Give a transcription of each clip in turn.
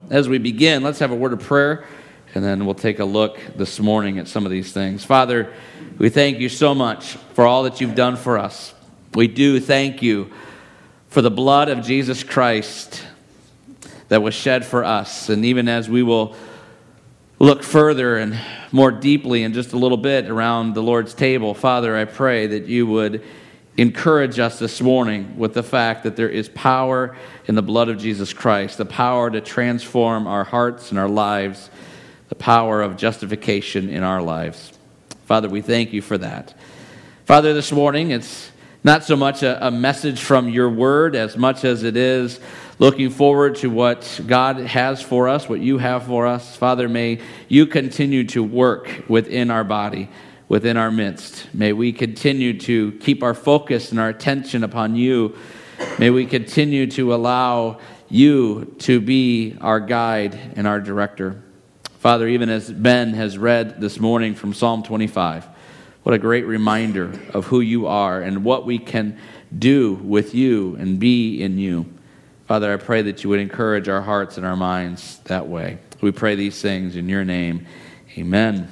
as we begin, let's have a word of prayer, and then we'll take a look this morning at some of these things. Father, we thank you so much for all that you've done for us. We do thank you for the blood of Jesus Christ that was shed for us. And even as we will look further and more deeply in just a little bit around the Lord's table, Father, I pray that you would encourage us this morning with the fact that there is power in the blood of Jesus Christ, the power to transform our hearts and our lives, the power of justification in our lives. Father, we thank you for that. Father, this morning, it's not so much a message from your word as much as it is looking forward to what God has for us, what you have for us. Father, may you continue to work within our body, within our midst. May we continue to keep our focus and our attention upon you. May we continue to allow you to be our guide and our director. Father, even as Ben has read this morning from Psalm 25, what a great reminder of who you are and what we can do with you and be in you. Father, I pray that you would encourage our hearts and our minds that way. We pray these things in your name. Amen.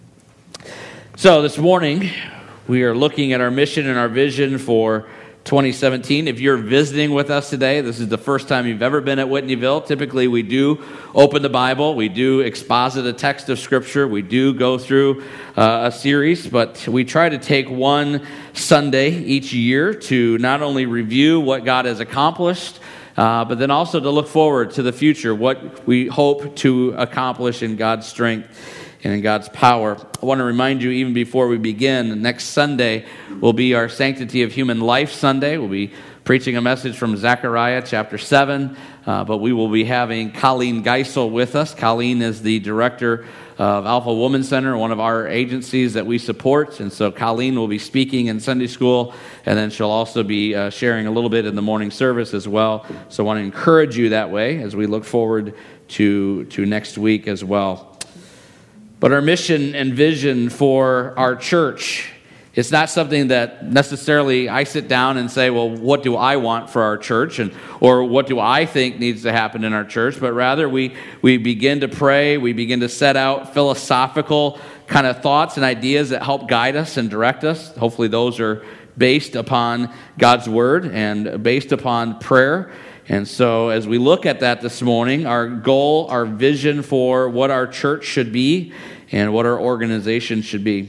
So this morning, we are looking at our mission and our vision for 2017. If you're visiting with us today, this is the first time you've ever been at Whitneyville. Typically, we do open the Bible. We do exposit a text of Scripture. We do go through a series, but we try to take one Sunday each year to not only review what God has accomplished, but then also to look forward to the future, what we hope to accomplish in God's strength and in God's power. I want to remind you, even before we begin, next Sunday will be our Sanctity of Human Life Sunday. We'll be preaching a message from Zechariah chapter 7, but we will be having Colleen Geisel with us. Colleen is the director of Alpha Woman Center, one of our agencies that we support, and so Colleen will be speaking in Sunday school, and then she'll also be sharing a little bit in the morning service as well. So I want to encourage you that way as we look forward to next week as well. But our mission and vision for our church, it's not something that necessarily I sit down and say, well, what do I want for our church, or what do I think needs to happen in our church? But rather we begin to pray, we begin to set out philosophical kind of thoughts and ideas that help guide us and direct us. Hopefully those are based upon God's word and based upon prayer. And so as we look at that this morning, our goal, our vision for what our church should be and what our organization should be.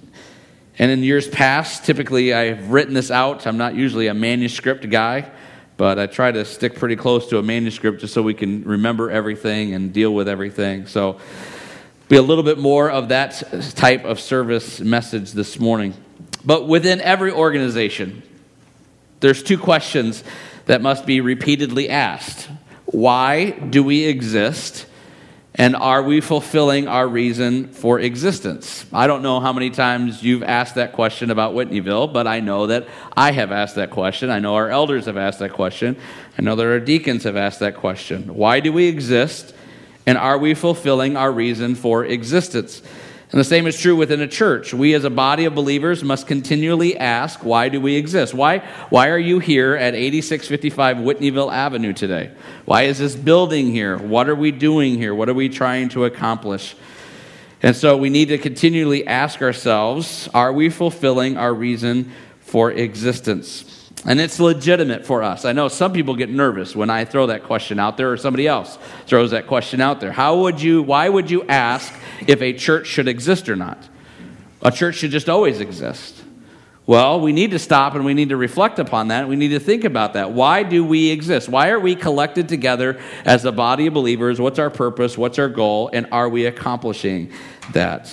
And in years past, typically I've written this out. I'm not usually a manuscript guy, but I try to stick pretty close to a manuscript just so we can remember everything and deal with everything. So be a little bit more of that type of service message this morning. But within every organization, there's two questions that must be repeatedly asked. Why do we exist? And are we fulfilling our reason for existence? I don't know how many times you've asked that question about Whitneyville, but I know that I have asked that question. I know our elders have asked that question. I know that our deacons have asked that question. Why do we exist? And are we fulfilling our reason for existence? And the same is true within a church. We as a body of believers must continually ask, why do we exist? Why are you here at 8655 Whitneyville Avenue today? Why is this building here? What are we doing here? What are we trying to accomplish? And so we need to continually ask ourselves, are we fulfilling our reason for existence? And it's legitimate for us. I know some people get nervous when I throw that question out there or somebody else throws that question out there. Why would you ask if a church should exist or not? A church should just always exist. Well, we need to stop and we need to reflect upon that. We need to think about that. Why do we exist? Why are we collected together as a body of believers? What's our purpose? What's our goal? And are we accomplishing that?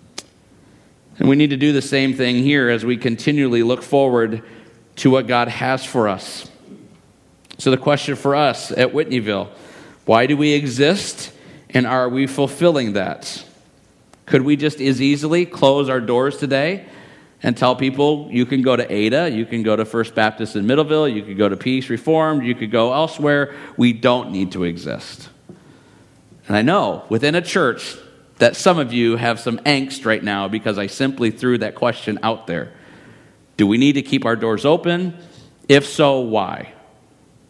And we need to do the same thing here as we continually look forward to what God has for us. So the question for us at Whitneyville, why do we exist and are we fulfilling that? Could we just as easily close our doors today and tell people you can go to Ada, you can go to First Baptist in Middleville, you could go to Peace Reformed, you could go elsewhere. We don't need to exist. And I know within a church that some of you have some angst right now because I simply threw that question out there. Do we need to keep our doors open? If so, why?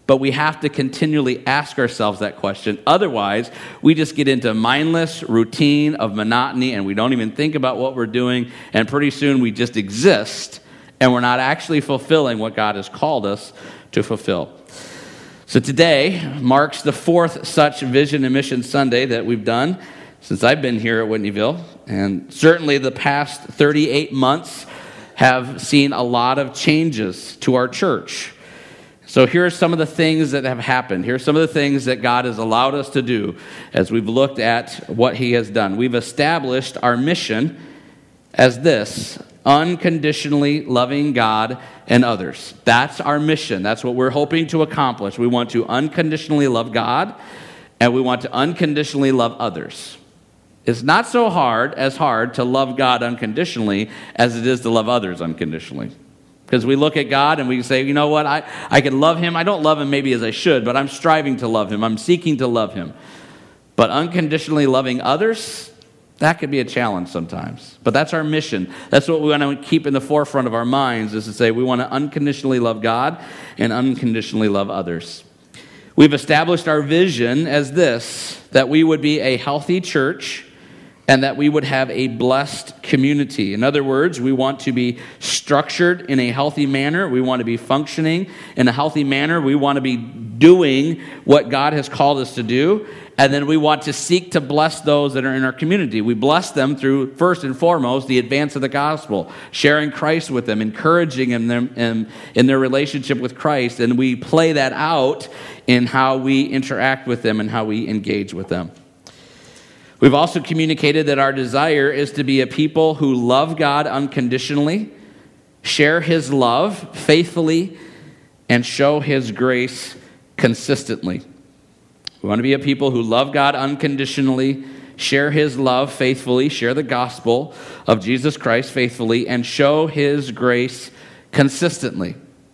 but we have to continually ask ourselves that question. Otherwise, we just get into mindless routine of monotony, and we don't even think about what we're doing, and pretty soon we just exist, and we're not actually fulfilling what God has called us to fulfill. So today marks the fourth such Vision and Mission Sunday that we've done since I've been here at Whitneyville, and certainly the past 38 months have seen a lot of changes to our church. So here are some of the things that have happened. Here are some of the things that God has allowed us to do as we've looked at what he has done. We've established our mission as this: unconditionally loving God and others. That's our mission. That's what we're hoping to accomplish. We want to unconditionally love God, and we want to unconditionally love others. It's not so hard to love God unconditionally as it is to love others unconditionally. Because we look at God and we say, you know what, I can love him. I don't love him maybe as I should, but I'm striving to love him. I'm seeking to love him. But unconditionally loving others, that could be a challenge sometimes. But that's our mission. That's what we want to keep in the forefront of our minds, is to say we want to unconditionally love God and unconditionally love others. We've established our vision as this: that we would be a healthy church and that we would have a blessed community. In other words, we want to be structured in a healthy manner. We want to be functioning in a healthy manner. We want to be doing what God has called us to do. And then we want to seek to bless those that are in our community. We bless them through, first and foremost, the advance of the gospel, sharing Christ with them, encouraging them in their relationship with Christ. And we play that out in how we interact with them and how we engage with them. We've also communicated that our desire is to be a people who love God unconditionally, share his love faithfully, and show his grace consistently. We want to be a people who love God unconditionally, share his love faithfully, share the gospel of Jesus Christ faithfully, and show his grace consistently.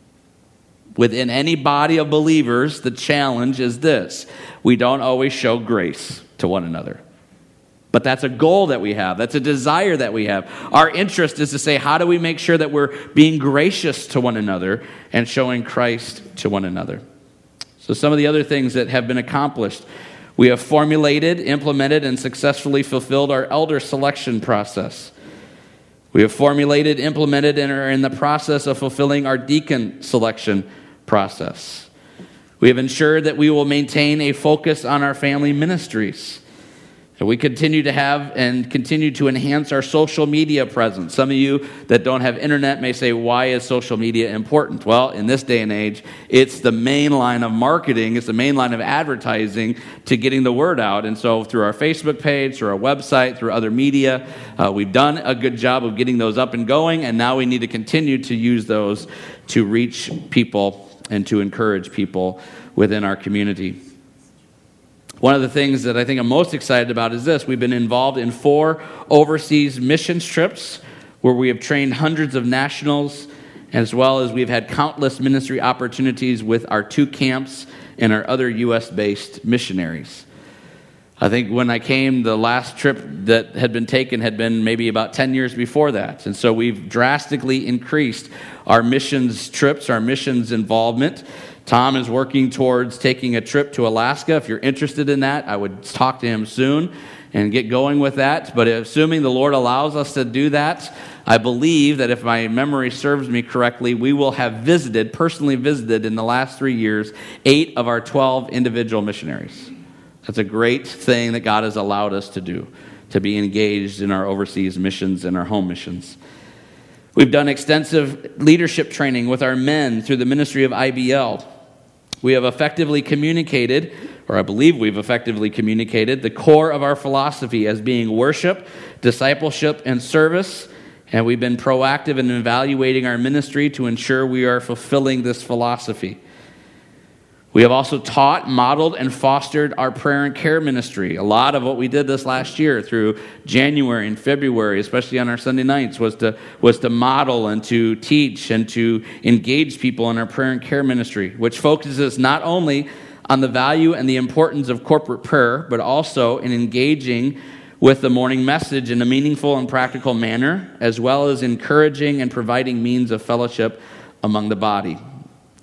Within any body of believers, the challenge is this: we don't always show grace to one another. But that's a goal that we have. That's a desire that we have. Our interest is to say, how do we make sure that we're being gracious to one another and showing Christ to one another? So some of the other things that have been accomplished: we have formulated, implemented, and successfully fulfilled our elder selection process. We have formulated, implemented, and are in the process of fulfilling our deacon selection process. We have ensured that we will maintain a focus on our family ministries. And we continue to have and continue to enhance our social media presence. Some of you that don't have internet may say, why is social media important? Well, in this day and age, it's the main line of marketing. It's the main line of advertising to getting the word out. And so through our Facebook page, through our website, through other media, we've done a good job of getting those up and going. And now we need to continue to use those to reach people and to encourage people within our community. One of the things that I think I'm most excited about is this: we've been involved in 4 overseas missions trips where we have trained hundreds of nationals, as well as we've had countless ministry opportunities with our 2 camps and our other U.S.-based missionaries. I think when I came, the last trip that had been taken had been maybe about 10 years before that. And so we've drastically increased our missions trips, our missions involvement. Tom is working towards taking a trip to Alaska. If you're interested in that, I would talk to him soon and get going with that. But assuming the Lord allows us to do that, I believe that if my memory serves me correctly, we will have personally visited in the last 3 years, 8 of our 12 individual missionaries. That's a great thing that God has allowed us to do, to be engaged in our overseas missions and our home missions. We've done extensive leadership training with our men through the ministry of IBL. We have effectively communicated, or I believe we've effectively communicated, the core of our philosophy as being worship, discipleship, and service. And we've been proactive in evaluating our ministry to ensure we are fulfilling this philosophy. We have also taught, modeled, and fostered our prayer and care ministry. A lot of what we did this last year through January and February, especially on our Sunday nights, was to model and to teach and to engage people in our prayer and care ministry, which focuses not only on the value and the importance of corporate prayer, but also in engaging with the morning message in a meaningful and practical manner, as well as encouraging and providing means of fellowship among the body.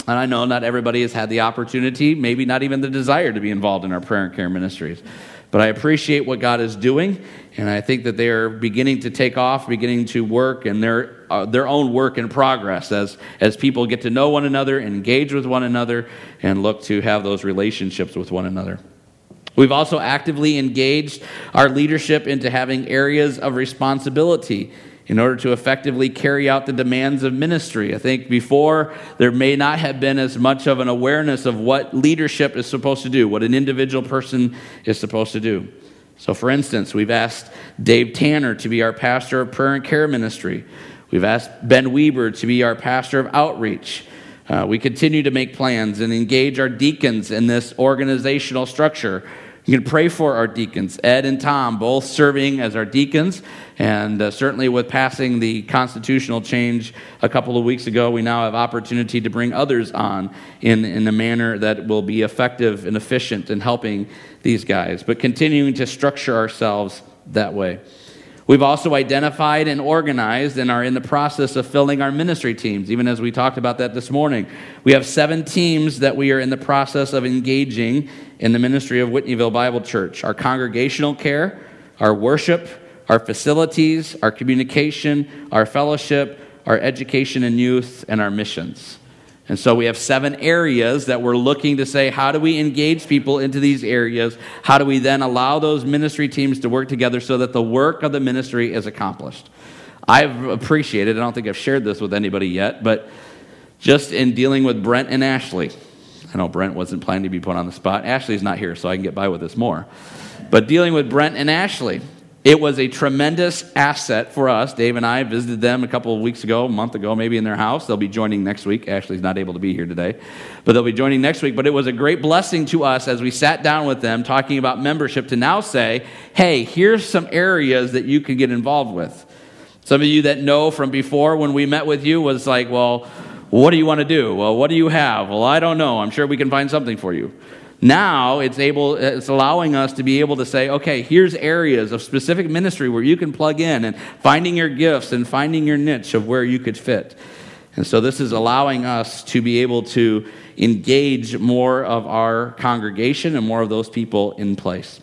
And I know not everybody has had the opportunity, maybe not even the desire to be involved in our prayer and care ministries. But I appreciate what God is doing, and I think that they are beginning to take off, beginning to work, and their own work in progress as people get to know one another, engage with one another, and look to have those relationships with one another. We've also actively engaged our leadership into having areas of responsibility in order to effectively carry out the demands of ministry. I think before there may not have been as much of an awareness of what leadership is supposed to do, what an individual person is supposed to do. So for instance, we've asked Dave Tanner to be our pastor of prayer and care ministry. We've asked Ben Weber to be our pastor of outreach. We continue to make plans and engage our deacons in this organizational structure. You can pray for our deacons, Ed and Tom, both serving as our deacons, and certainly with passing the constitutional change a couple of weeks ago, we now have opportunity to bring others on in a manner that will be effective and efficient in helping these guys, but continuing to structure ourselves that way. We've also identified and organized and are in the process of filling our ministry teams, even as we talked about that this morning. We have 7 teams that we are in the process of engaging in the ministry of Whitneyville Bible Church. Our congregational care, our worship, our facilities, our communication, our fellowship, our education and youth, and our missions. And so we have 7 areas that we're looking to say, how do we engage people into these areas? How do we then allow those ministry teams to work together so that the work of the ministry is accomplished? I've appreciated, I don't think I've shared this with anybody yet, but just in dealing with Brent and Ashley, I know Brent wasn't planning to be put on the spot. Ashley's not here, so I can get by with this more. But dealing with Brent and Ashley, it was a tremendous asset for us. Dave and I visited them a couple of weeks ago, a month ago, maybe in their house. They'll be joining next week. Ashley's not able to be here today, but they'll be joining next week. But it was a great blessing to us as we sat down with them talking about membership to now say, hey, here's some areas that you can get involved with. Some of you that know from before when we met with you was like, well, what do you want to do? Well, what do you have? Well, I don't know. I'm sure we can find something for you. Now it's allowing us to be able to say, okay, here's areas of specific ministry where you can plug in and finding your gifts and finding your niche of where you could fit. And so this is allowing us to be able to engage more of our congregation and more of those people in place.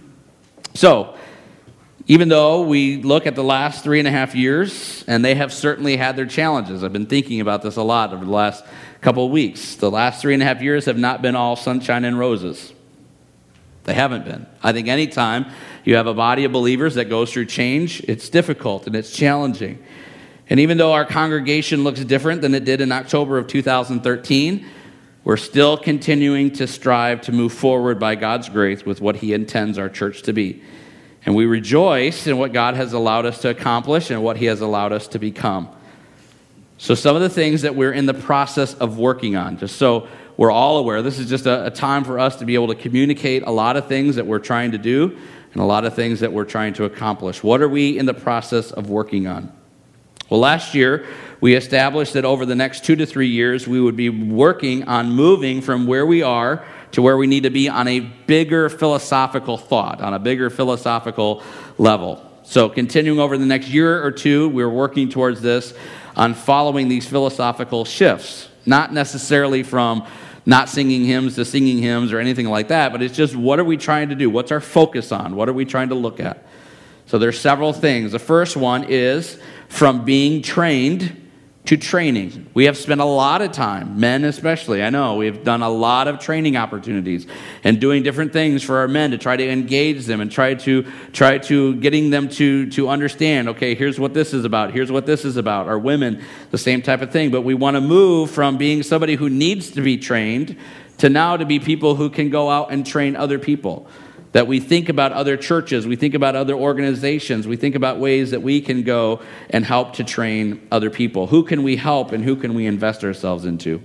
So even though we look at the last 3.5 years, and they have certainly had their challenges. I've been thinking about this a lot over the last couple of weeks. The last 3.5 years have not been all sunshine and roses. They haven't been. I think anytime you have a body of believers that goes through change, it's difficult and it's challenging. And even though our congregation looks different than it did in October of 2013, we're still continuing to strive to move forward by God's grace with what He intends our church to be. And we rejoice in what God has allowed us to accomplish and what He has allowed us to become. So some of the things that we're in the process of working on, just so we're all aware, this is just a time for us to be able to communicate a lot of things that we're trying to do and a lot of things that we're trying to accomplish. What are we in the process of working on? Well, last year, we established that over the next 2 to 3 years, we would be working on moving from where we are to where we need to be on a bigger philosophical thought, on a bigger philosophical level. So continuing over the next year or two, we're working towards this on following these philosophical shifts, not necessarily from not singing hymns to singing hymns or anything like that, but it's just what are we trying to do? What's our focus on? What are we trying to look at? So there's several things. The first one is from being trained to training. We have spent a lot of time, men especially, I know, we've done a lot of training opportunities and doing different things for our men to try to engage them and try to getting them to understand, okay, here's what this is about, here's what this is about. Our women, the same type of thing. But we want to move from being somebody who needs to be trained to now to be people who can go out and train other people. That we think about other churches, we think about other organizations, we think about ways that we can go and help to train other people. Who can we help and who can we invest ourselves into?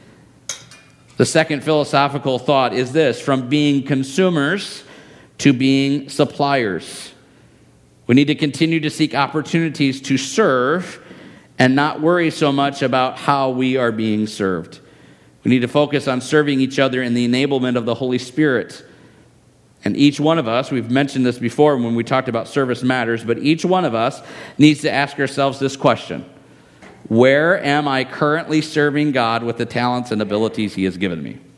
The second philosophical thought is this: from being consumers to being suppliers. We need to continue to seek opportunities to serve and not worry so much about how we are being served. We need to focus on serving each other in the enablement of the Holy Spirit. And each one of us, we've mentioned this before when we talked about service matters, but each one of us needs to ask ourselves this question: Where am I currently serving God with the talents and abilities he has given me?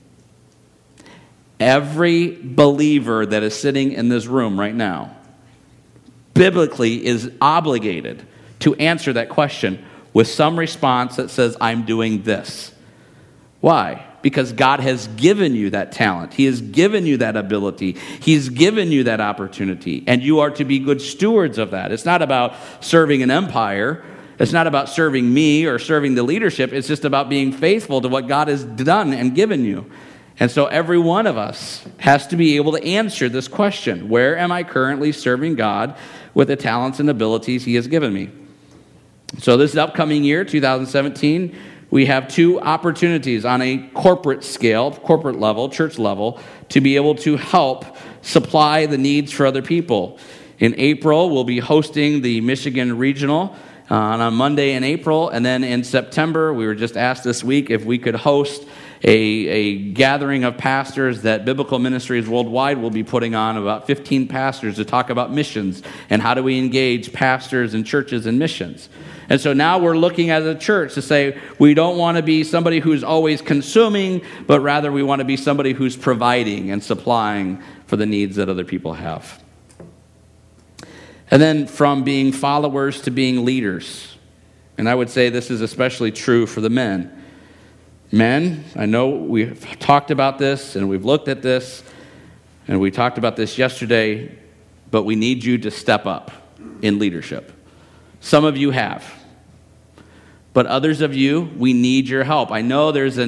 Every believer that is sitting in this room right now, biblically, is obligated to answer that question with some response that says, I'm doing this. Why? Because God has given you that talent. He has given you that ability. He's given you that opportunity. And you are to be good stewards of that. It's not about serving an empire. It's not about serving me or serving the leadership. It's just about being faithful to what God has done and given you. And so every one of us has to be able to answer this question. Where am I currently serving God with the talents and abilities he has given me? So this upcoming year, 2017, we have two opportunities on a corporate scale, corporate level, church level, to be able to help supply the needs for other people. In April, we'll be hosting the Michigan Regional on a Monday in April. And then in September, we were just asked this week if we could host a gathering of pastors that Biblical Ministries Worldwide will be putting on, about 15 pastors, to talk about missions and how do we engage pastors and churches in missions. And so now we're looking as a church to say we don't want to be somebody who's always consuming, but rather we want to be somebody who's providing and supplying for the needs that other people have. And then from being followers to being leaders. And I would say this is especially true for the men. Men, I know we've talked about this and we've looked at this and we talked about this yesterday, but we need you to step up in leadership. Some of you have. But others of you, we need your help. I know there's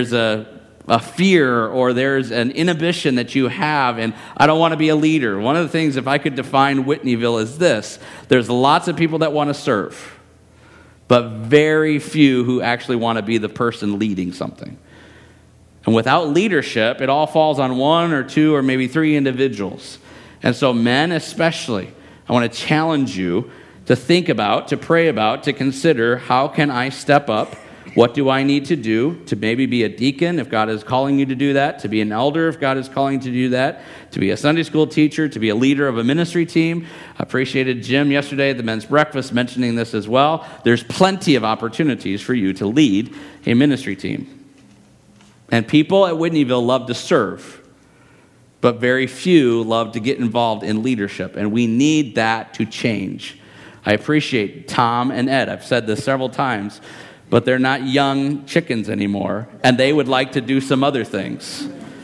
a fear or there's an inhibition that you have, and I don't want to be a leader. One of the things, if I could define Whitneyville, is this. There's lots of people that want to serve, but very few who actually want to be the person leading something. And without leadership, it all falls on one or two or maybe three individuals. And so men especially, I want to challenge you to think about, to pray about, to consider, how can I step up? What do I need to do to maybe be a deacon if God is calling you to do that, to be an elder if God is calling you to do that, to be a Sunday school teacher, to be a leader of a ministry team. I appreciated Jim yesterday at the men's breakfast mentioning this as well. There's plenty of opportunities for you to lead a ministry team. And people at Whitneyville love to serve, but very few love to get involved in leadership, and we need that to change. I appreciate Tom and Ed. I've said this several times, but they're not young chickens anymore, and they would like to do some other things.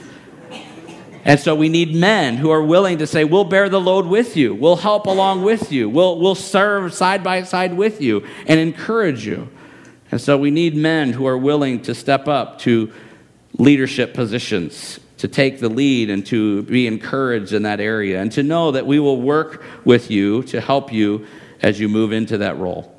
And so we need men who are willing to say, we'll bear the load with you. We'll help along with you. We'll serve side by side with you and encourage you. And so we need men who are willing to step up to leadership positions, to take the lead and to be encouraged in that area, and to know that we will work with you to help you as you move into that role.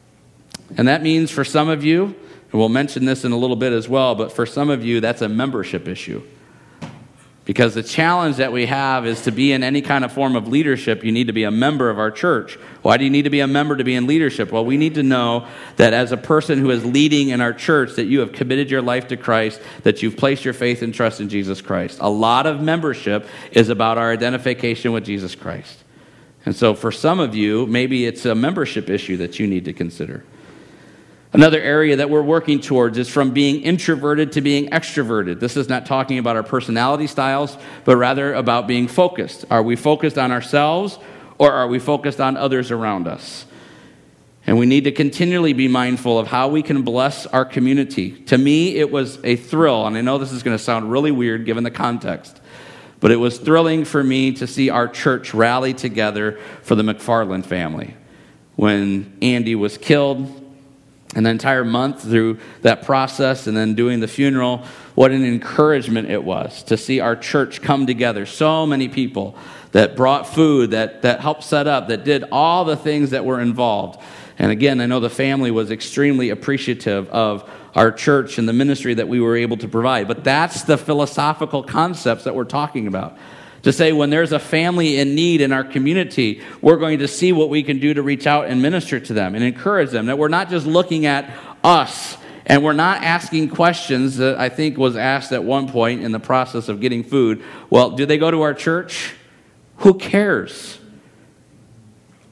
And that means for some of you, and we'll mention this in a little bit as well, but for some of you, that's a membership issue. Because the challenge that we have is to be in any kind of form of leadership, you need to be a member of our church. Why do you need to be a member to be in leadership? Well, we need to know that as a person who is leading in our church, that you have committed your life to Christ, that you've placed your faith and trust in Jesus Christ. A lot of membership is about our identification with Jesus Christ. And so for some of you, maybe it's a membership issue that you need to consider. Another area that we're working towards is from being introverted to being extroverted. This is not talking about our personality styles, but rather about being focused. Are we focused on ourselves, or are we focused on others around us? And we need to continually be mindful of how we can bless our community. To me, it was a thrill, and I know this is going to sound really weird given the context, but it was thrilling for me to see our church rally together for the McFarland family. When Andy was killed, and the entire month through that process and then doing the funeral, what an encouragement it was to see our church come together. So many people that brought food, that helped set up, that did all the things that were involved. And again, I know the family was extremely appreciative of our church and the ministry that we were able to provide. But that's the philosophical concepts that we're talking about. To say when there's a family in need in our community, we're going to see what we can do to reach out and minister to them and encourage them. That we're not just looking at us, and we're not asking questions that I think was asked at one point in the process of getting food. Well, do they go to our church? Who cares?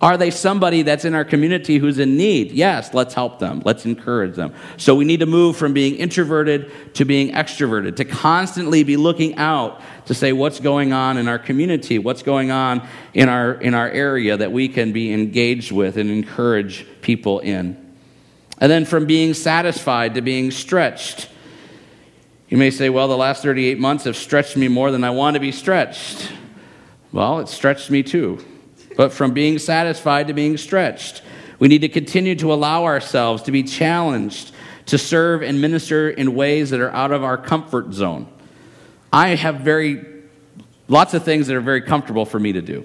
Are they somebody that's in our community who's in need? Yes, let's help them. Let's encourage them. So we need to move from being introverted to being extroverted, to constantly be looking out to say what's going on in our community, what's going on in our area that we can be engaged with and encourage people in. And then from being satisfied to being stretched. You may say, well, the last 38 months have stretched me more than I want to be stretched. Well, it stretched me too. But from being satisfied to being stretched, we need to continue to allow ourselves to be challenged to serve and minister in ways that are out of our comfort zone. I have lots of things that are very comfortable for me to do.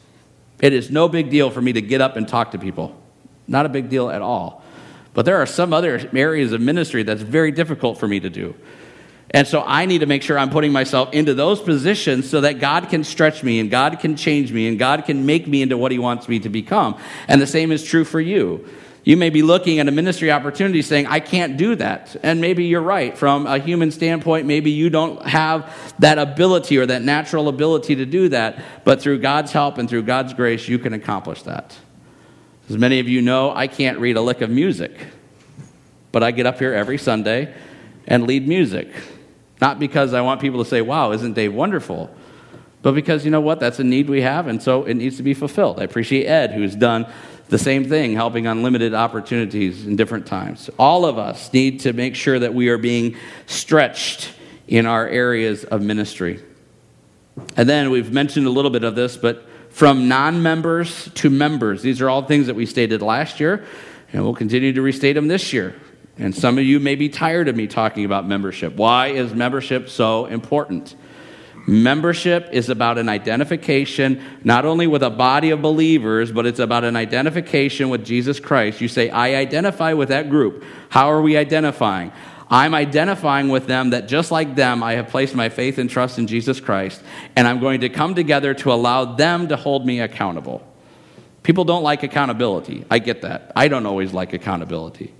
It is no big deal for me to get up and talk to people. Not a big deal at all. But there are some other areas of ministry that's very difficult for me to do. And so I need to make sure I'm putting myself into those positions so that God can stretch me and God can change me and God can make me into what he wants me to become. And the same is true for you. You may be looking at a ministry opportunity saying, I can't do that. And maybe you're right. From a human standpoint, maybe you don't have that ability or that natural ability to do that. But through God's help and through God's grace, you can accomplish that. As many of you know, I can't read a lick of music. But I get up here every Sunday and lead music. Not because I want people to say, wow, isn't Dave wonderful? But because, you know what, that's a need we have, and so it needs to be fulfilled. I appreciate Ed, who's done the same thing, helping on limited opportunities in different times. All of us need to make sure that we are being stretched in our areas of ministry. And then we've mentioned a little bit of this, but from non-members to members. These are all things that we stated last year, and we'll continue to restate them this year. And some of you may be tired of me talking about membership. Why is membership so important? Membership is about an identification, not only with a body of believers, but it's about an identification with Jesus Christ. You say, I identify with that group. How are we identifying? I'm identifying with them that just like them, I have placed my faith and trust in Jesus Christ, and I'm going to come together to allow them to hold me accountable. People don't like accountability. I get that. I don't always like accountability.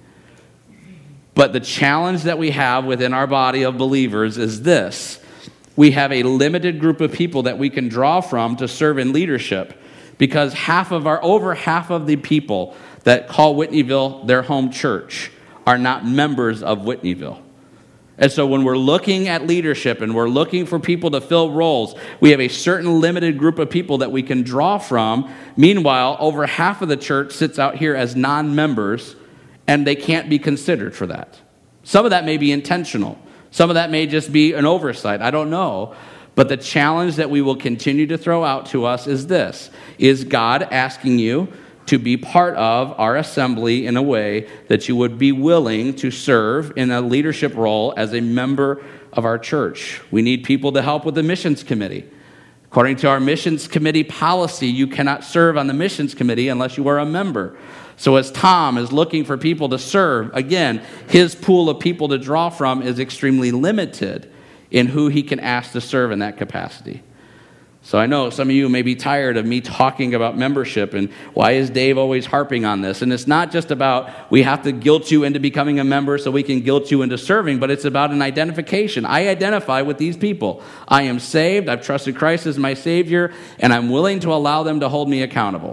But the challenge that we have within our body of believers is this. We have a limited group of people that we can draw from to serve in leadership because over half of the people that call Whitneyville their home church are not members of Whitneyville. And so when we're looking at leadership and we're looking for people to fill roles, we have a certain limited group of people that we can draw from. Meanwhile, over half of the church sits out here as non-members, and they can't be considered for that. Some of that may be intentional. Some of that may just be an oversight. I don't know. But the challenge that we will continue to throw out to us is this. Is God asking you to be part of our assembly in a way that you would be willing to serve in a leadership role as a member of our church? We need people to help with the missions committee. According to our missions committee policy, you cannot serve on the missions committee unless you are a member. So as Tom is looking for people to serve, again, his pool of people to draw from is extremely limited in who he can ask to serve in that capacity. So I know some of you may be tired of me talking about membership and why is Dave always harping on this? And it's not just about we have to guilt you into becoming a member so we can guilt you into serving, but it's about an identification. I identify with these people. I am saved, I've trusted Christ as my Savior, and I'm willing to allow them to hold me accountable.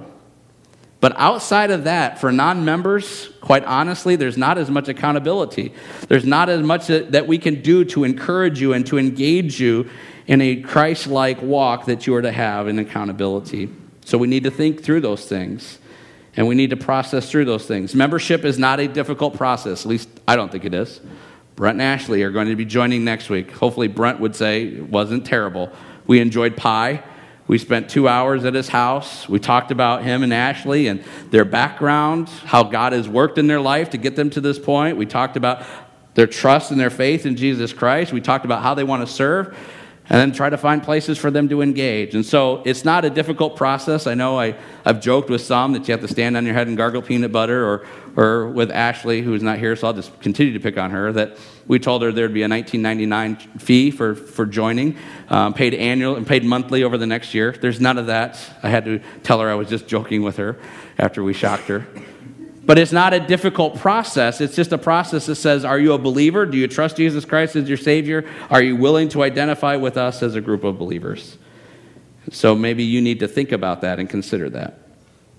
But outside of that, for non-members, quite honestly, there's not as much accountability. There's not as much that we can do to encourage you and to engage you in a Christ-like walk that you are to have in accountability. So we need to think through those things, and we need to process through those things. Membership is not a difficult process. At least I don't think it is. Brent and Ashley are going to be joining next week. Hopefully Brent would say it wasn't terrible. We enjoyed pie. We spent 2 hours at his house. We talked about him and Ashley and their background, how God has worked in their life to get them to this point. We talked about their trust and their faith in Jesus Christ. We talked about how they want to serve and then try to find places for them to engage. And so it's not a difficult process. I know I've joked with some that you have to stand on your head and gargle peanut butter, or with Ashley, who's not here, so I'll just continue to pick on her, that we told her there'd be a $19.99 fee for joining, paid annual and paid monthly over the next year. There's none of that. I had to tell her I was just joking with her after we shocked her. But it's not a difficult process. It's just a process that says, are you a believer? Do you trust Jesus Christ as your Savior? Are you willing to identify with us as a group of believers? So maybe you need to think about that and consider that.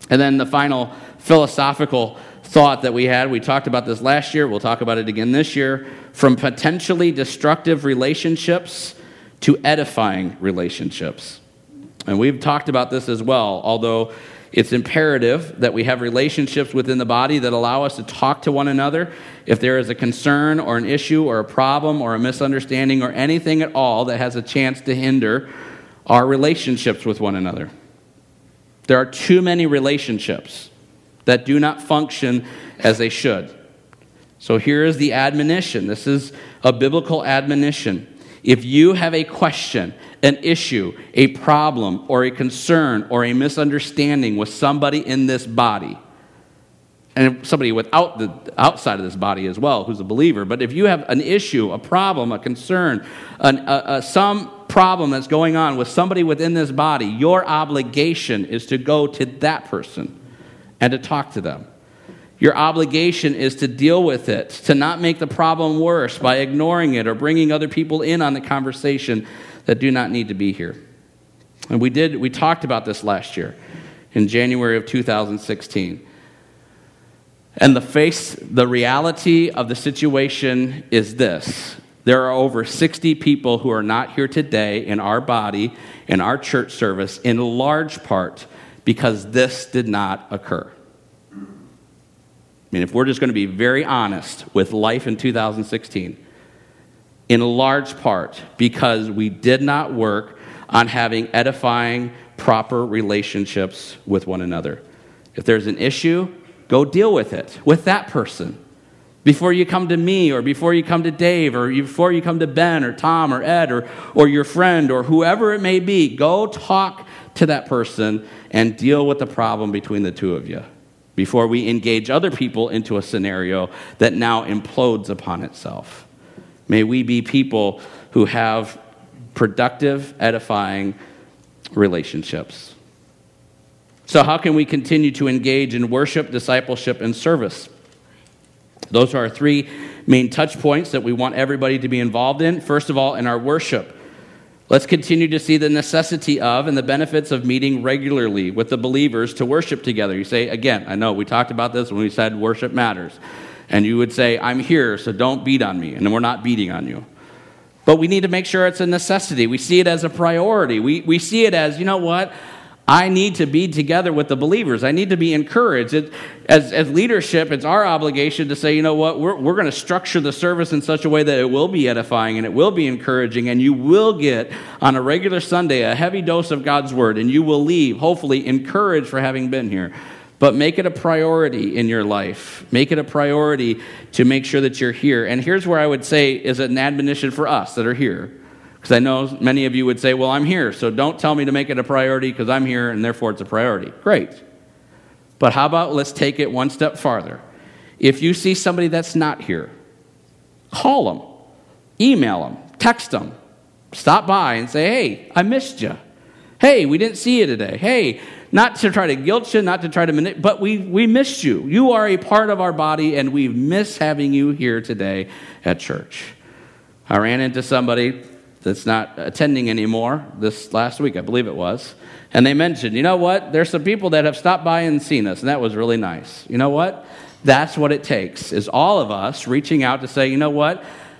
And then the final philosophical thought that we had, we talked about this last year, we'll talk about it again this year, from potentially destructive relationships to edifying relationships. And we've talked about this as well, although it's imperative that we have relationships within the body that allow us to talk to one another. If there is a concern or an issue or a problem or a misunderstanding or anything at all that has a chance to hinder our relationships with one another. There are too many relationships that do not function as they should. So here is the admonition. This is a biblical admonition. If you have a question, an issue, a problem, or a concern, or a misunderstanding with somebody in this body, and somebody outside of this body as well, who's a believer, but if you have an issue, a problem, a concern, some problem that's going on with somebody within this body, your obligation is to go to that person and to talk to them. Your obligation is to deal with it, to not make the problem worse by ignoring it or bringing other people in on the conversation that do not need to be here. And we talked about this last year in January of 2016. And the reality of the situation is this. There are over 60 people who are not here today in our body, in our church service, in large part because this did not occur. I mean, if we're just going to be very honest with life in 2016, in large part because we did not work on having edifying, proper relationships with one another. If there's an issue, go deal with it with that person. Before you come to me, or before you come to Dave, or before you come to Ben, or Tom, or Ed, or your friend, or whoever it may be, go talk to that person and deal with the problem between the two of you before we engage other people into a scenario that now implodes upon itself. May we be people who have productive, edifying relationships. So how can we continue to engage in worship, discipleship, and service? Those are our three main touch points that we want everybody to be involved in. First of all, in our worship. Let's continue to see the necessity of and the benefits of meeting regularly with the believers to worship together. You say, again, I know we talked about this when we said worship matters. And you would say, I'm here, so don't beat on me. And we're not beating on you. But we need to make sure it's a necessity. We see it as a priority. We see it as, you know what? I need to be together with the believers. I need to be encouraged. As leadership, it's our obligation to say, you know what, we're going to structure the service in such a way that it will be edifying and it will be encouraging, and you will get, on a regular Sunday, a heavy dose of God's Word, and you will leave, hopefully, encouraged for having been here. But make it a priority in your life. Make it a priority to make sure that you're here. And here's where I would say is an admonition for us that are here. Because I know many of you would say, well, I'm here, so don't tell me to make it a priority because I'm here and therefore it's a priority. Great. But how about let's take it one step farther. If you see somebody that's not here, call them, email them, text them, stop by and say, hey, I missed you. Hey, we didn't see you today. Hey, not to try to guilt you, not to try to manipulate, but we missed you. You are a part of our body and we miss having you here today at church. I ran into somebody that's not attending anymore this last week, I believe it was. And they mentioned, you know what? There's some people that have stopped by and seen us, and that was really nice. You know what? That's what it takes, is all of us reaching out to say, you know what?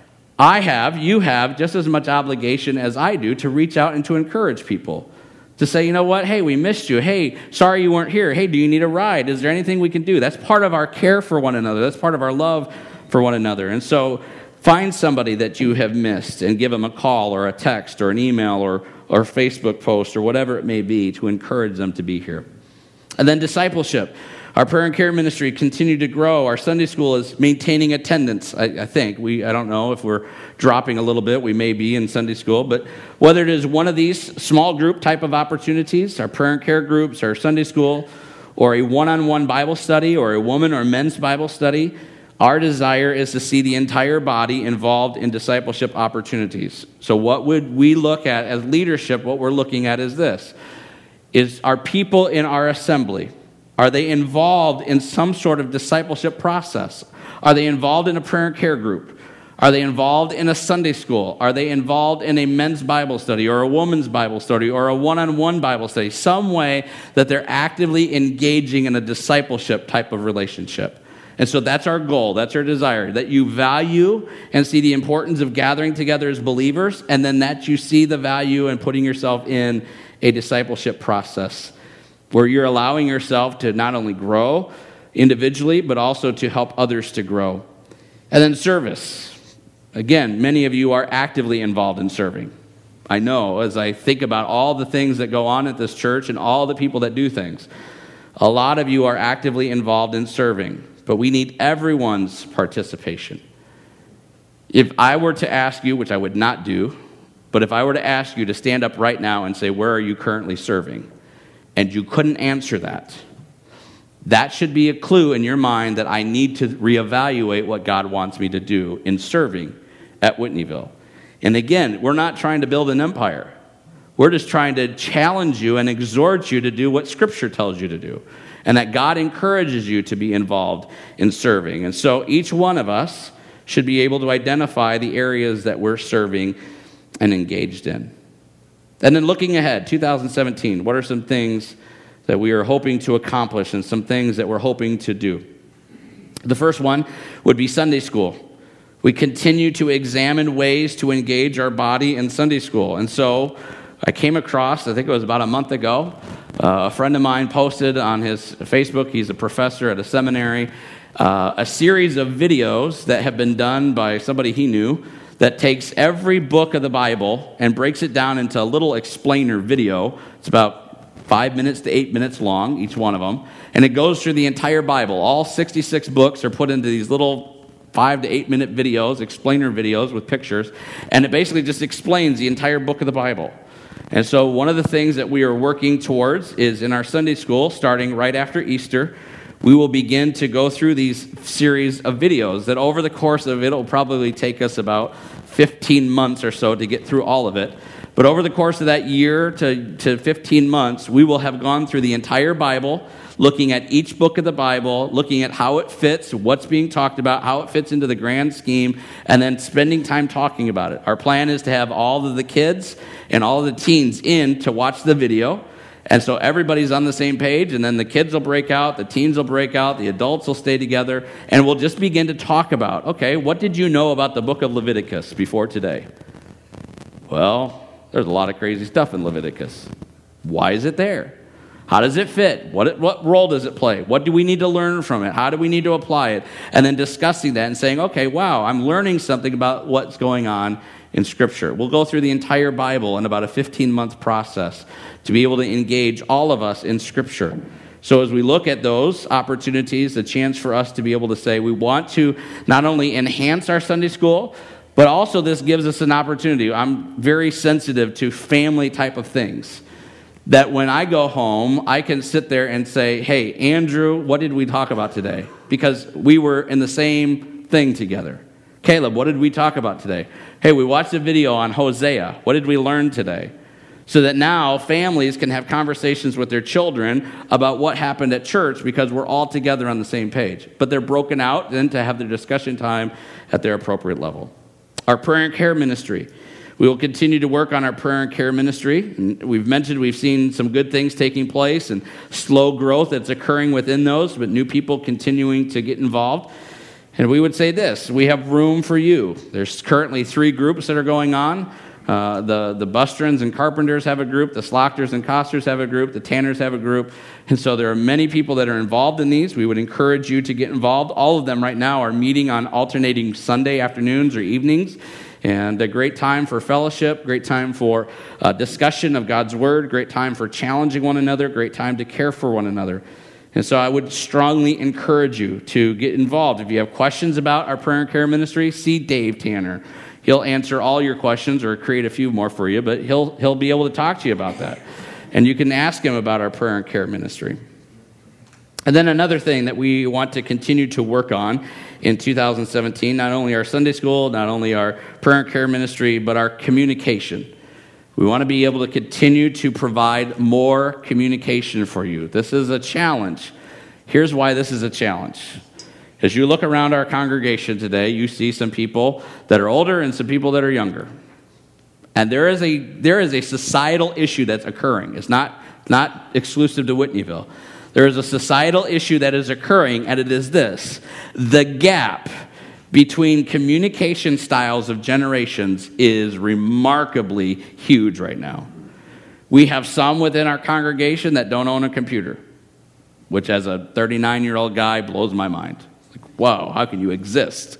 You have just as much obligation as I do to reach out and to encourage people. To say, you know what? Hey, we missed you. Hey, sorry you weren't here. Hey, do you need a ride? Is there anything we can do? That's part of our care for one another. That's part of our love for one another. And so find somebody that you have missed and give them a call or a text or an email or Facebook post or whatever it may be to encourage them to be here. And then discipleship. Our prayer and care ministry continued to grow. Our Sunday school is maintaining attendance, I think. I don't know if we're dropping a little bit. We may be in Sunday school. But whether it is one of these small group type of opportunities, our prayer and care groups, our Sunday school, or a one-on-one Bible study, or a woman or men's Bible study, our desire is to see the entire body involved in discipleship opportunities. So what would we look at as leadership? What we're looking at is this. Are people in our assembly, are they involved in some sort of discipleship process? Are they involved in a prayer and care group? Are they involved in a Sunday school? Are they involved in a men's Bible study or a woman's Bible study or a one-on-one Bible study? Some way that they're actively engaging in a discipleship type of relationship. And so that's our goal, that's our desire, that you value and see the importance of gathering together as believers, and then that you see the value in putting yourself in a discipleship process where you're allowing yourself to not only grow individually, but also to help others to grow. And then service. Again, many of you are actively involved in serving. I know as I think about all the things that go on at this church and all the people that do things, a lot of you are actively involved in serving. But we need everyone's participation. If I were to ask you, which I would not do, but if I were to ask you to stand up right now and say, where are you currently serving? And you couldn't answer that, that should be a clue in your mind that I need to reevaluate what God wants me to do in serving at Whitneyville. And again, we're not trying to build an empire. We're just trying to challenge you and exhort you to do what Scripture tells you to do. And that God encourages you to be involved in serving. And so each one of us should be able to identify the areas that we're serving and engaged in. And then looking ahead, 2017, what are some things that we are hoping to accomplish and some things that we're hoping to do? The first one would be Sunday school. We continue to examine ways to engage our body in Sunday school. And so I came across, I think it was about a month ago, a friend of mine posted on his Facebook, he's a professor at a seminary, a series of videos that have been done by somebody he knew that takes every book of the Bible and breaks it down into a little explainer video. It's about 5 minutes to 8 minutes long, each one of them. And it goes through the entire Bible. All 66 books are put into these little 5 to 8 minute videos, explainer videos with pictures. And it basically just explains the entire book of the Bible. And so one of the things that we are working towards is in our Sunday school, starting right after Easter, we will begin to go through these series of videos that over the course of it will probably take us about 15 months or so to get through all of it. But over the course of that year to 15 months, we will have gone through the entire Bible, looking at each book of the Bible, looking at how it fits, what's being talked about, how it fits into the grand scheme, and then spending time talking about it. Our plan is to have all of the kids and all of the teens in to watch the video. And so everybody's on the same page, and then the kids will break out, the teens will break out, the adults will stay together, and we'll just begin to talk about, okay, what did you know about the book of Leviticus before today? Well, there's a lot of crazy stuff in Leviticus. Why is it there? How does it fit? What role does it play? What do we need to learn from it? How do we need to apply it? And then discussing that and saying, okay, wow, I'm learning something about what's going on in Scripture. We'll go through the entire Bible in about a 15-month process to be able to engage all of us in Scripture. So as we look at those opportunities, a chance for us to be able to say we want to not only enhance our Sunday school, but also this gives us an opportunity. I'm very sensitive to family type of things. That when I go home, I can sit there and say, hey, Andrew, what did we talk about today? Because we were in the same thing together. Caleb, what did we talk about today? Hey, we watched a video on Hosea. What did we learn today? So that now families can have conversations with their children about what happened at church because we're all together on the same page. But they're broken out then to have their discussion time at their appropriate level. Our prayer and care ministry. We will continue to work on our prayer and care ministry. We've mentioned we've seen some good things taking place and slow growth that's occurring within those, but new people continuing to get involved. And we would say this, we have room for you. There's currently 3 groups that are going on. The Bustrons and Carpenters have a group, the Slochters and Costers have a group, the Tanners have a group. And so there are many people that are involved in these. We would encourage you to get involved. All of them right now are meeting on alternating Sunday afternoons or evenings. And a great time for fellowship, great time for discussion of God's Word, great time for challenging one another, great time to care for one another. And so I would strongly encourage you to get involved. If you have questions about our prayer and care ministry, see Dave Tanner. He'll answer all your questions or create a few more for you, but he'll be able to talk to you about that. And you can ask him about our prayer and care ministry. And then another thing that we want to continue to work on in 2017, not only our Sunday school, not only our prayer and care ministry, but our communication. We want to be able to continue to provide more communication for you. This is a challenge. Here's why this is a challenge. As you look around our congregation today, you see some people that are older and some people that are younger. And there is a societal issue that's occurring. It's not exclusive to Whitneyville. There is a societal issue that is occurring, and it is this: the gap between communication styles of generations is remarkably huge right now. We have some within our congregation that don't own a computer, which as a 39-year-old guy blows my mind. Like, wow, how can you exist?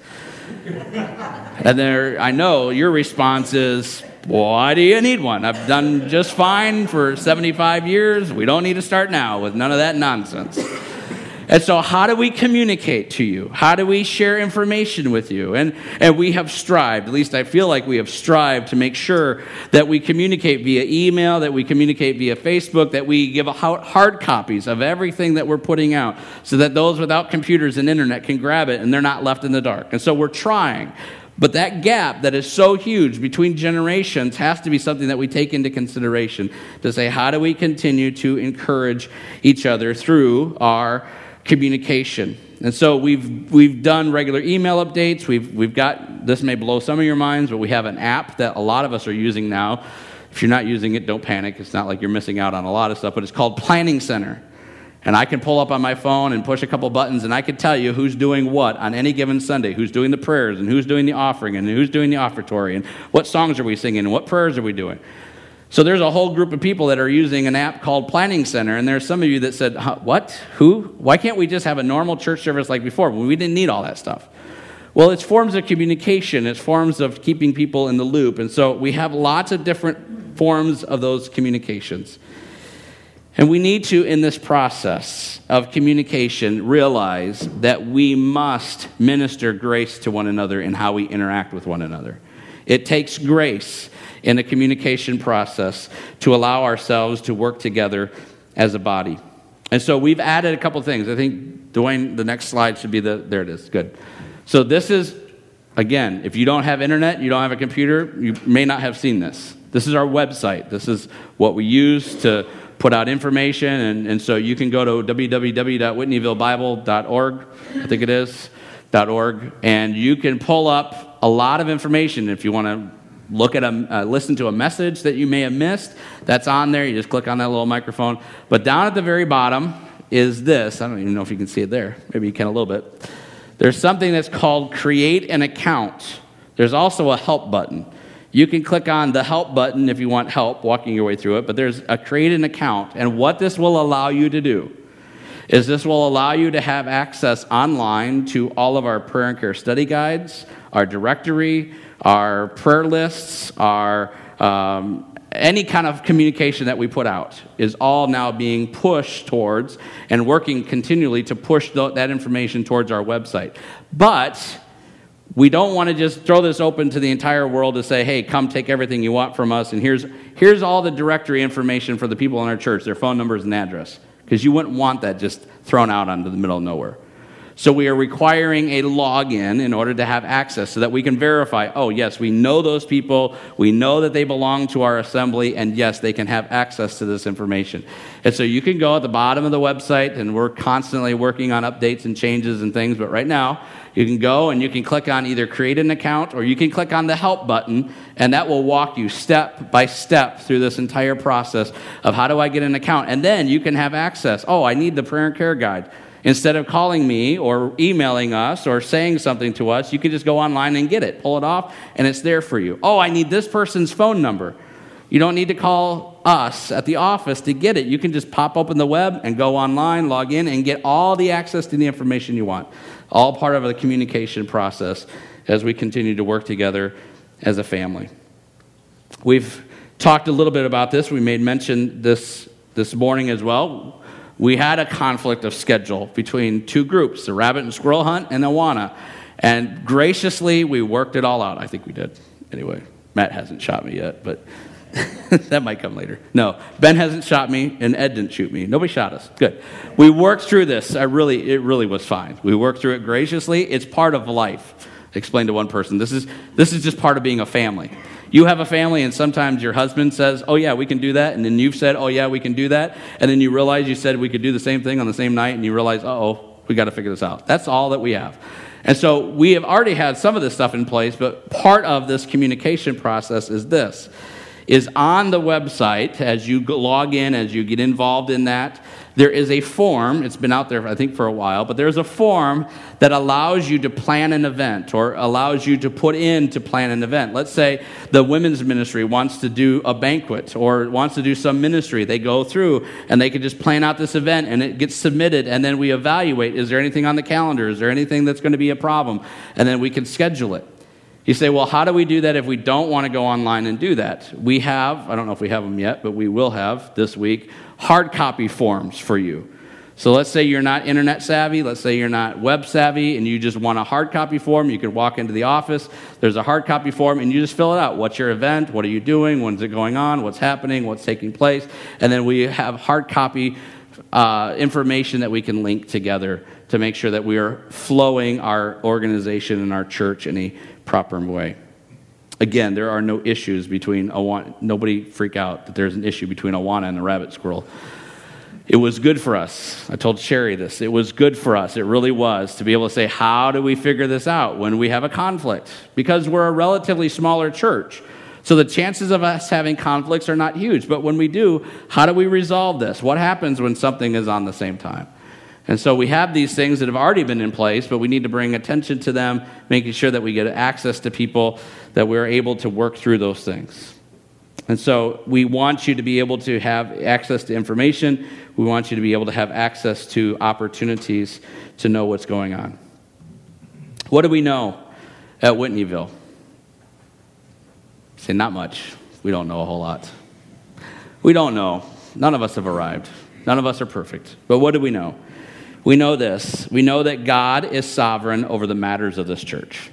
And there, I know your response is, why do you need one? I've done just fine for 75 years. We don't need to start now with none of that nonsense. And so how do we communicate to you? How do we share information with you? And we have strived, at least I feel like we have strived to make sure that we communicate via email, that we communicate via Facebook, that we give out hard copies of everything that we're putting out so that those without computers and internet can grab it and they're not left in the dark. And so we're trying. But that gap that is so huge between generations has to be something that we take into consideration to say, how do we continue to encourage each other through our communication? And so we've done regular email updates. We've got, this may blow some of your minds, but we have an app that a lot of us are using now. If you're not using it, don't panic. It's not like you're missing out on a lot of stuff, but it's called Planning Center. And I can pull up on my phone and push a couple buttons, and I can tell you who's doing what on any given Sunday, who's doing the prayers, and who's doing the offering, and who's doing the offertory, and what songs are we singing, and what prayers are we doing. So there's a whole group of people that are using an app called Planning Center, and there's some of you that said, what? Who? Why can't we just have a normal church service like before when we didn't need all that stuff? Well, it's forms of communication. It's forms of keeping people in the loop. And so we have lots of different forms of those communications. And we need to, in this process of communication, realize that we must minister grace to one another in how we interact with one another. It takes grace in the communication process to allow ourselves to work together as a body. And so we've added a couple things. I think, Dwayne, the next slide should be there it is. Good. So this is, again, if you don't have internet, you don't have a computer, you may not have seen this. This is our website. This is what we use to put out information, and so you can go to www.whitneyvillebible.org, I think it is, .org, and you can pull up a lot of information. If you want to look at listen to a message that you may have missed, that's on there. You just click on that little microphone. But down at the very bottom is this. I don't even know if you can see it there. Maybe you can a little bit. There's something that's called Create an Account. There's also a Help button. You can click on the Help button if you want help walking your way through it, but there's a Create an Account. And what this will allow you to do is this will allow you to have access online to all of our prayer and care study guides, our directory, our prayer lists, our any kind of communication that we put out is all now being pushed towards and working continually to push that information towards our website. But we don't want to just throw this open to the entire world to say, hey, come take everything you want from us, and here's all the directory information for the people in our church, their phone numbers and address, because you wouldn't want that just thrown out onto the middle of nowhere. So we are requiring a login in order to have access so that we can verify, oh, yes, we know those people, we know that they belong to our assembly, and yes, they can have access to this information. And so you can go at the bottom of the website, and we're constantly working on updates and changes and things, but right now, you can go and you can click on either Create an Account or you can click on the Help button, and that will walk you step by step through this entire process of how do I get an account. And then you can have access. Oh, I need the prayer and care guide. Instead of calling me or emailing us or saying something to us, you can just go online and get it, pull it off, and it's there for you. Oh, I need this person's phone number. You don't need to call us at the office to get it. You can just pop open the web and go online, log in, and get all the access to the information you want. All part of the communication process as we continue to work together as a family. We've talked a little bit about this. We made mention this morning as well. We had a conflict of schedule between two groups, the Rabbit and Squirrel Hunt and Awana. And graciously, we worked it all out. I think we did. Anyway, Matt hasn't shot me yet, but that might come later. No, Ben hasn't shot me, and Ed didn't shoot me. Nobody shot us. Good. We worked through this. It really was fine. We worked through it graciously. It's part of life. I explained to one person, this is just part of being a family. You have a family, and sometimes your husband says, oh, yeah, we can do that. And then you've said, oh, yeah, we can do that. And then you realize you said we could do the same thing on the same night, and you realize, uh-oh, We got to figure this out. That's all that we have. And so we have already had some of this stuff in place, but part of this communication process is this, is on the website, as you log in, as you get involved in that, there is a form. It's been out there, I think, for a while, but there's a form that allows you to plan an event or allows you to put in to plan an event. Let's say the women's ministry wants to do a banquet or wants to do some ministry. They go through and they can just plan out this event and it gets submitted, and then we evaluate, is there anything on the calendar? Is there anything that's going to be a problem? And then we can schedule it. You say, well, how do we do that if we don't want to go online and do that? We have, I don't know if we have them yet, but we will have this week, hard copy forms for you. So let's say you're not internet savvy, let's say you're not web savvy, and you just want a hard copy form. You can walk into the office, there's a hard copy form, and you just fill it out. What's your event? What are you doing? When's it going on? What's happening? What's taking place? And then we have hard copy information that we can link together to make sure that we are flowing our organization and our church in a proper way. Again, there are no issues between Awana. Nobody freak out that there's an issue between Awana and the rabbit squirrel. It was good for us. I told Sherry this. It was good for us. It really was, to be able to say, how do we figure this out when we have a conflict? Because we're a relatively smaller church. So the chances of us having conflicts are not huge. But when we do, how do we resolve this? What happens when something is on the same time? And so we have these things that have already been in place, but we need to bring attention to them, making sure that we get access to people, that we're able to work through those things. And so we want you to be able to have access to information. We want you to be able to have access to opportunities to know what's going on. What do we know at Whitneyville? Say, not much. We don't know a whole lot. We don't know. None of us have arrived. None of us are perfect. But what do we know? We know this. We know that God is sovereign over the matters of this church.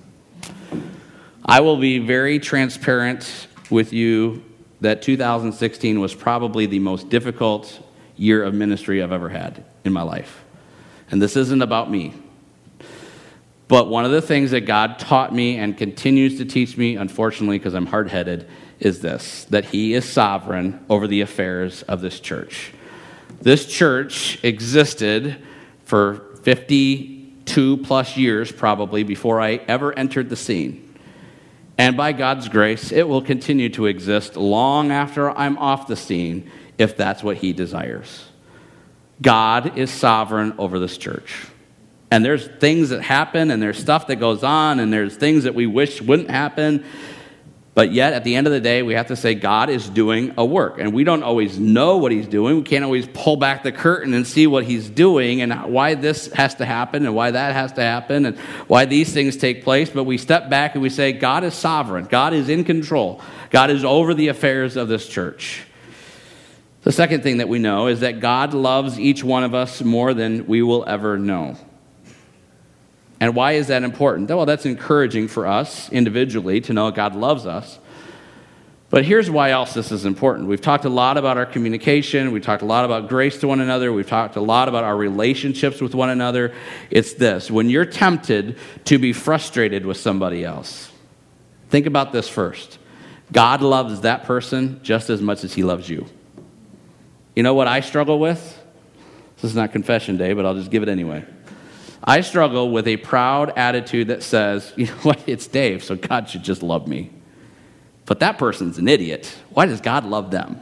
I will be very transparent with you that 2016 was probably the most difficult year of ministry I've ever had in my life. And this isn't about me. But one of the things that God taught me and continues to teach me, unfortunately, because I'm hard-headed, is this, that He is sovereign over the affairs of this church. This church existed for 52 plus years probably before I ever entered the scene. And by God's grace, it will continue to exist long after I'm off the scene if that's what He desires. God is sovereign over this church. And there's things that happen, and there's stuff that goes on, and there's things that we wish wouldn't happen. But yet, at the end of the day, we have to say God is doing a work. And we don't always know what He's doing. We can't always pull back the curtain and see what He's doing and why this has to happen and why that has to happen and why these things take place. But we step back and we say God is sovereign. God is in control. God is over the affairs of this church. The second thing that we know is that God loves each one of us more than we will ever know. And why is that important? Well, that's encouraging for us individually to know God loves us. But here's why else this is important. We've talked a lot about our communication. We've talked a lot about grace to one another. We've talked a lot about our relationships with one another. It's this. When you're tempted to be frustrated with somebody else, think about this first. God loves that person just as much as He loves you. You know what I struggle with? This is not confession day, but I'll just give it anyway. I struggle with a proud attitude that says, you know what, it's Dave, so God should just love me. But that person's an idiot. Why does God love them?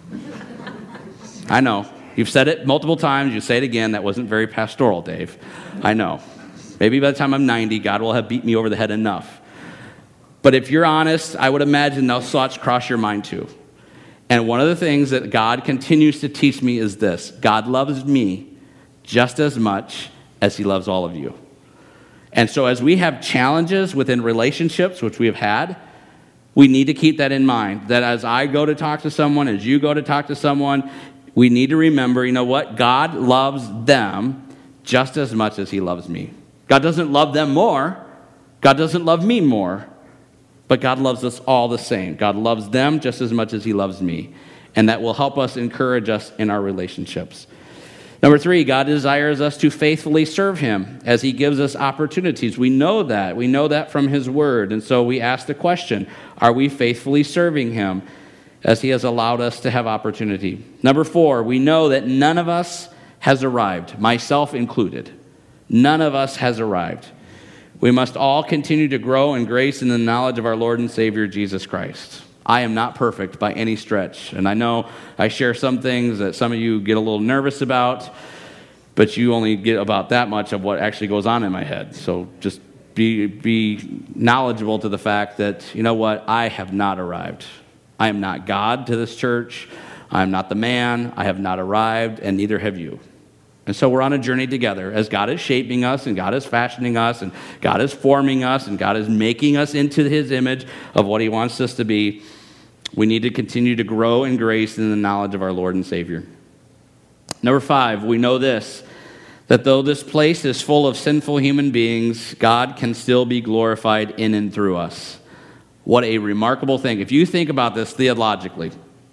I know. You've said it multiple times. You say it again. That wasn't very pastoral, Dave. I know. Maybe by the time I'm 90, God will have beat me over the head enough. But if you're honest, I would imagine those thoughts cross your mind too. And one of the things that God continues to teach me is this. God loves me just as much as He loves all of you. And so as we have challenges within relationships, which we have had, we need to keep that in mind. That as I go to talk to someone, as you go to talk to someone, we need to remember, you know what? God loves them just as much as He loves me. God doesn't love them more. God doesn't love me more. But God loves us all the same. God loves them just as much as He loves me. And that will help us, encourage us in our relationships. Number 3, God desires us to faithfully serve Him as He gives us opportunities. We know that. We know that from His Word. And so we ask the question, are we faithfully serving Him as He has allowed us to have opportunity? Number 4, we know that none of us has arrived, myself included. None of us has arrived. We must all continue to grow in grace and the knowledge of our Lord and Savior, Jesus Christ. I am not perfect by any stretch, and I know I share some things that some of you get a little nervous about, but you only get about that much of what actually goes on in my head. So just be knowledgeable to the fact that, you know what, I have not arrived. I am not God to this church. I am not the man. I have not arrived, and neither have you. And so we're on a journey together as God is shaping us, and God is fashioning us, and God is forming us, and God is making us into his image of what he wants us to be. We need to continue to grow in grace and in the knowledge of our Lord and Savior. Number 5, we know this, that though this place is full of sinful human beings, God can still be glorified in and through us. What a remarkable thing. If you think about this theologically,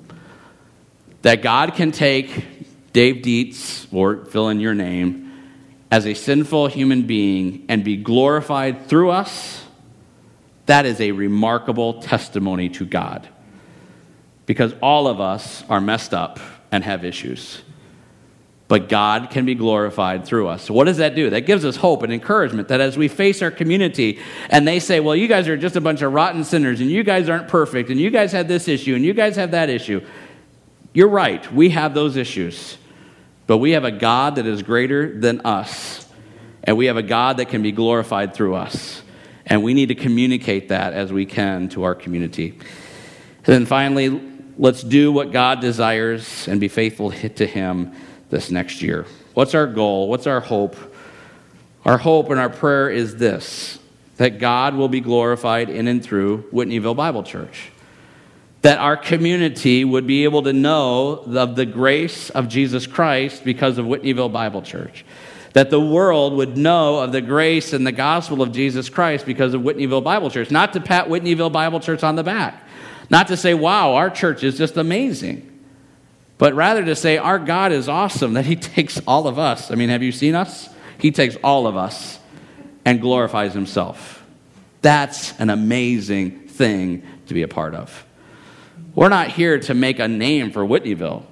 that God can take Dave Dietz, or fill in your name, as a sinful human being and be glorified through us, that is a remarkable testimony to God. Because all of us are messed up and have issues. But God can be glorified through us. So what does that do? That gives us hope and encouragement that as we face our community and they say, well, you guys are just a bunch of rotten sinners and you guys aren't perfect and you guys have this issue and you guys have that issue. You're right. We have those issues. But we have a God that is greater than us. And we have a God that can be glorified through us. And we need to communicate that as we can to our community. And then finally, let's do what God desires and be faithful to him this next year. What's our goal? What's our hope? Our hope and our prayer is this, that God will be glorified in and through Whitneyville Bible Church. That our community would be able to know of the grace of Jesus Christ because of Whitneyville Bible Church. That the world would know of the grace and the gospel of Jesus Christ because of Whitneyville Bible Church. Not to pat Whitneyville Bible Church on the back. Not to say, wow, our church is just amazing. But rather to say, our God is awesome, that he takes all of us. I mean, have you seen us? He takes all of us and glorifies himself. That's an amazing thing to be a part of. We're not here to make a name for Whitneyville.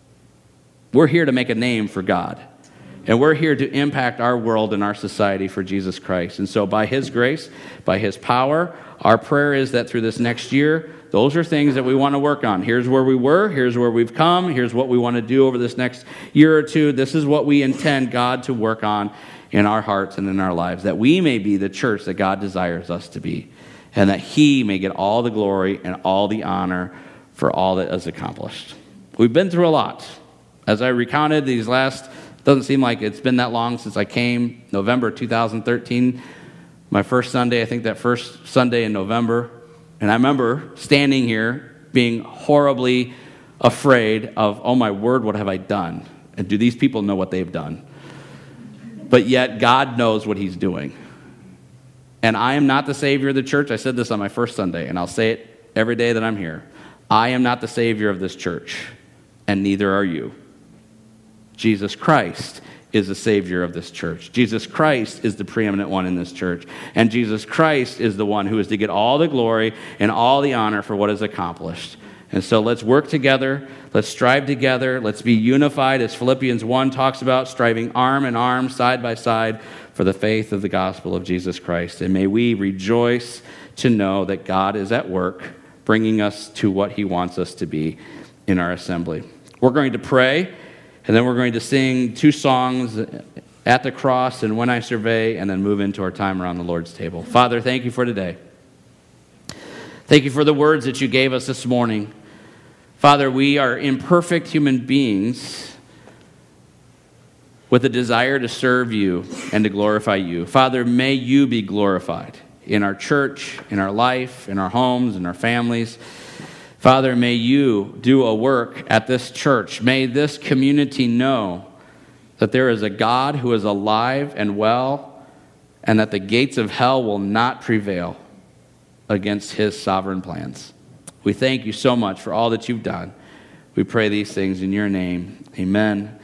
We're here to make a name for God. And we're here to impact our world and our society for Jesus Christ. And so by his grace, by his power, our prayer is that through this next year, those are things that we want to work on. Here's where we were. Here's where we've come. Here's what we want to do over this next year or two. This is what we intend God to work on in our hearts and in our lives, that we may be the church that God desires us to be, and that he may get all the glory and all the honor for all that is accomplished. We've been through a lot. As I recounted these last, doesn't seem like it's been that long since I came, November 2013, my first Sunday, I think that first Sunday in November. And I remember standing here being horribly afraid of, oh my word, what have I done? And do these people know what they've done? But yet God knows what he's doing. And I am not the Savior of the church. I said this on my first Sunday, and I'll say it every day that I'm here. I am not the Savior of this church, and neither are you. Jesus Christ is the Savior of this church. Jesus Christ is the preeminent one in this church. And Jesus Christ is the one who is to get all the glory and all the honor for what is accomplished. And so let's work together. Let's strive together. Let's be unified, as Philippians 1 talks about, striving arm in arm, side by side, for the faith of the gospel of Jesus Christ. And may we rejoice to know that God is at work, bringing us to what he wants us to be in our assembly. We're going to pray. And then we're going to sing 2 songs, At the Cross and When I Survey, and then move into our time around the Lord's table. Father, thank you for today. Thank you for the words that you gave us this morning. Father, we are imperfect human beings with a desire to serve you and to glorify you. Father, may you be glorified in our church, in our life, in our homes, in our families. Father, may you do a work at this church. May this community know that there is a God who is alive and well, and that the gates of hell will not prevail against his sovereign plans. We thank you so much for all that you've done. We pray these things in your name. Amen.